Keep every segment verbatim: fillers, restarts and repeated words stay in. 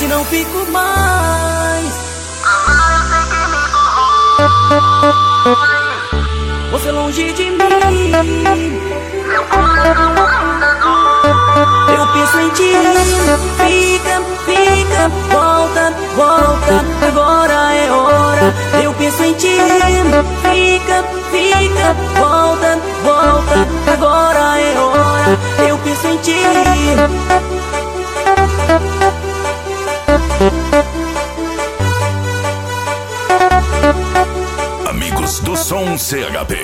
não fico mais. Você longe de mim, eu penso em ti. Fica, fica, volta, volta, agora é hora. Eu penso em ti. Fica, fica, volta, volta, agora é hora. Eu penso em ti. Amigos do Som C H P.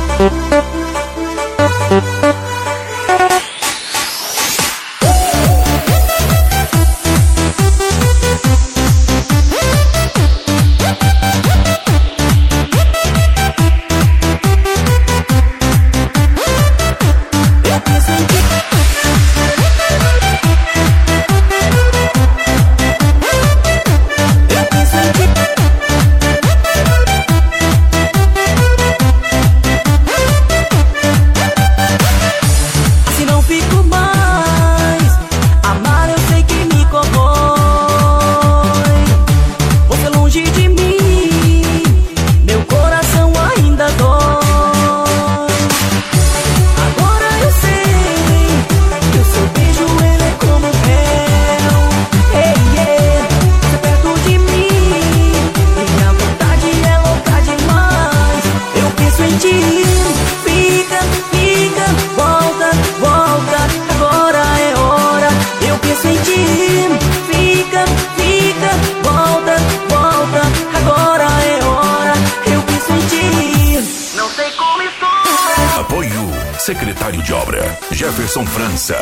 Secretário de Obra, Jefferson França.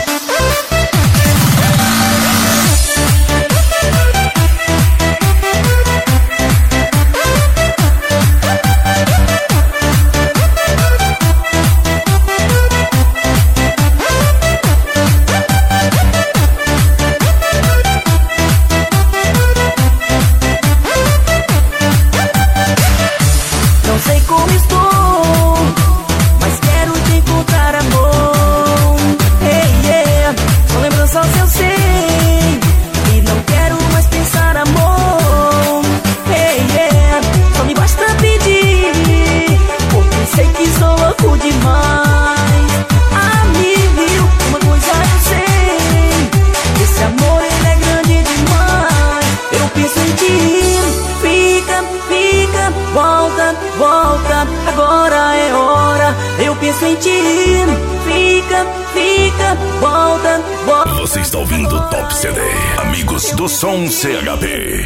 Não sei como estou, mas quero te encontrar, amor. Hey, yeah. São lembranças eu sei, e não quero mais pensar, amor. Hey, yeah. Só me basta pedir, porque sei que sou louco demais. Amigo, uma coisa eu sei, esse amor ele é grande demais. Eu penso em ti. Fica, fica, volta, volta, agora é hora. Eu penso em ti. Fica, fica, volta, volta. Você está ouvindo o Top C D, Amigos do Som C H P.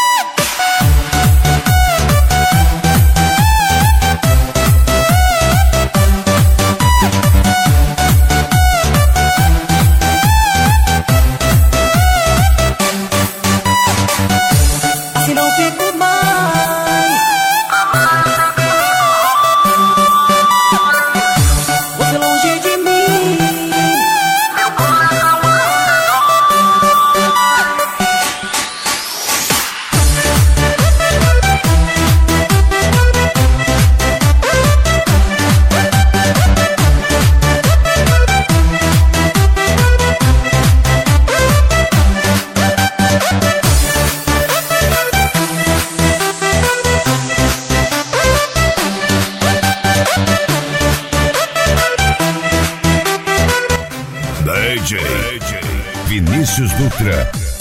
Se não fico mais, você longe de mim. D J Vinícius Dutra.